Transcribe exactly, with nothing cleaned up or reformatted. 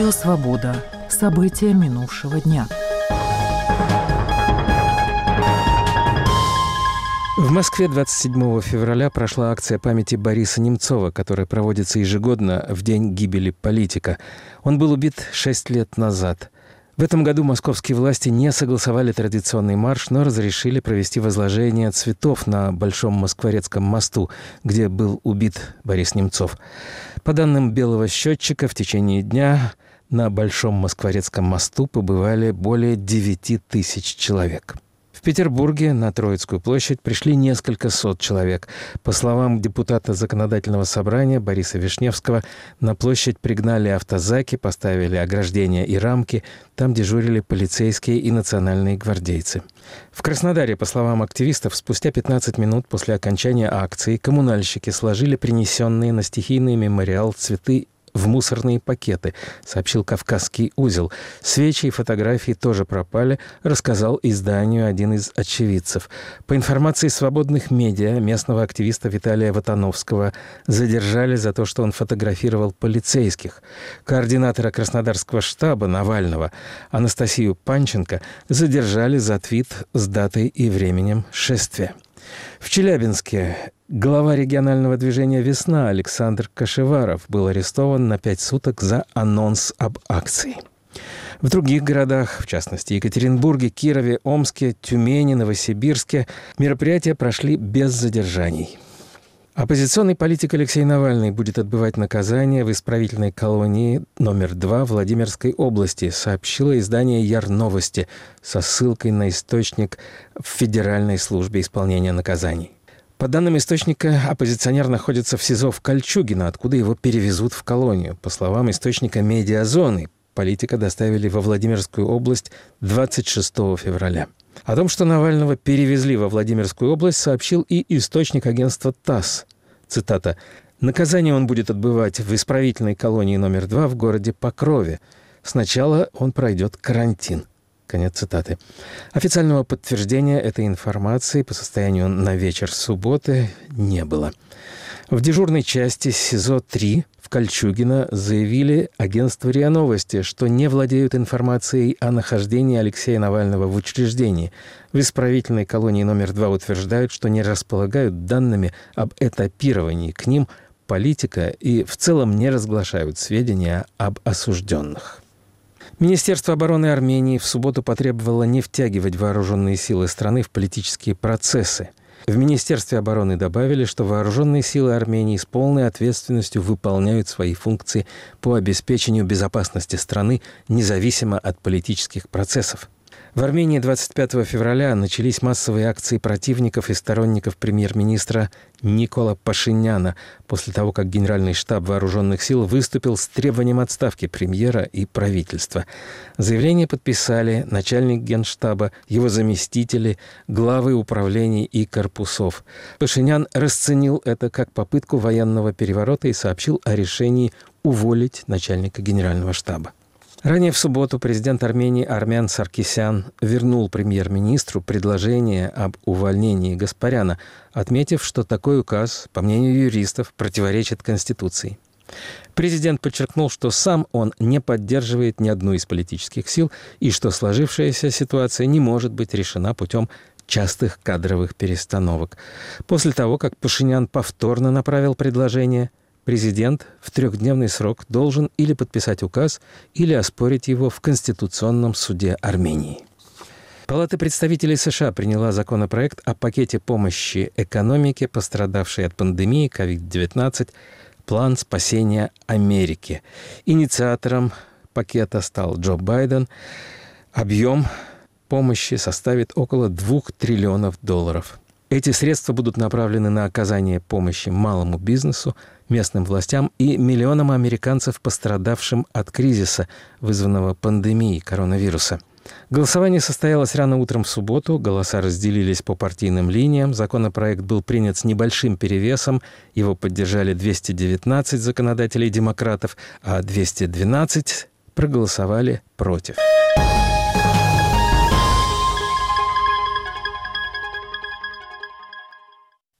Радио «Свобода». События минувшего дня. В Москве двадцать седьмого февраля прошла акция памяти Бориса Немцова, которая проводится ежегодно в день гибели политика. Он был убит шесть лет назад. В этом году московские власти не согласовали традиционный марш, но разрешили провести возложение цветов на Большом Москворецком мосту, где был убит Борис Немцов. По данным «Белого счетчика», в течение дня на Большом Москворецком мосту побывали более девяти тысяч человек. В Петербурге на Троицкую площадь пришли несколько сот человек. По словам депутата Законодательного собрания Бориса Вишневского, на площадь пригнали автозаки, поставили ограждения и рамки. Там дежурили полицейские и национальные гвардейцы. В Краснодаре, по словам активистов, спустя пятнадцать минут после окончания акции коммунальщики сложили принесенные на стихийный мемориал цветы в мусорные пакеты, сообщил «Кавказский узел». Свечи и фотографии тоже пропали, рассказал изданию один из очевидцев. По информации свободных медиа, местного активиста Виталия Ватановского задержали за то, что он фотографировал полицейских. Координатора краснодарского штаба Навального Анастасию Панченко задержали за твит с датой и временем шествия. В Челябинске глава регионального движения «Весна» Александр Кашеваров был арестован на пять суток за анонс об акции. В других городах, в частности Екатеринбурге, Кирове, Омске, Тюмени, Новосибирске, мероприятия прошли без задержаний. Оппозиционный политик Алексей Навальный будет отбывать наказание в исправительной колонии номер два Владимирской области, сообщило издание «Яр-Новости» со ссылкой на источник в Федеральной службе исполнения наказаний. По данным источника, оппозиционер находится в СИЗО в Кольчугино, откуда его перевезут в колонию. По словам источника «Медиазоны», политика доставили во Владимирскую область двадцать шестого февраля. О том, что Навального перевезли во Владимирскую область, сообщил и источник агентства ТАСС. Цитата. «Наказание он будет отбывать в исправительной колонии номер два в городе Покрове. Сначала он пройдет карантин». Конец цитаты. Официального подтверждения этой информации по состоянию на вечер субботы не было. В дежурной части СИЗО три в Кольчугино заявили агентству РИА Новости, что не владеют информацией о нахождении Алексея Навального в учреждении. В исправительной колонии номер два утверждают, что не располагают данными об этапировании к ним политика и в целом не разглашают сведения об осужденных. Министерство обороны Армении в субботу потребовало не втягивать вооруженные силы страны в политические процессы. В Министерстве обороны добавили, что вооруженные силы Армении с полной ответственностью выполняют свои функции по обеспечению безопасности страны, независимо от политических процессов. В Армении двадцать пятого февраля начались массовые акции противников и сторонников премьер-министра Никола Пашиняна после того, как Генеральный штаб вооруженных сил выступил с требованием отставки премьера и правительства. Заявление подписали начальник Генштаба, его заместители, главы управлений и корпусов. Пашинян расценил это как попытку военного переворота и сообщил о решении уволить начальника Генерального штаба. Ранее в субботу президент Армении Армен Саркисян вернул премьер-министру предложение об увольнении Гаспаряна, отметив, что такой указ, по мнению юристов, противоречит Конституции. Президент подчеркнул, что сам он не поддерживает ни одну из политических сил и что сложившаяся ситуация не может быть решена путем частых кадровых перестановок. После того, как Пашинян повторно направил предложение, президент в трехдневный срок должен или подписать указ, или оспорить его в Конституционном суде Армении. Палата представителей США приняла законопроект о пакете помощи экономике, пострадавшей от пандемии ковид девятнадцать, план спасения Америки. Инициатором пакета стал Джо Байден. Объем помощи составит около двух триллионов долларов. Эти средства будут направлены на оказание помощи малому бизнесу, местным властям и миллионам американцев, пострадавшим от кризиса, вызванного пандемией коронавируса. Голосование состоялось рано утром в субботу, голоса разделились по партийным линиям, законопроект был принят с небольшим перевесом, его поддержали двести девятнадцать законодателей-демократов, а двести двенадцать проголосовали против.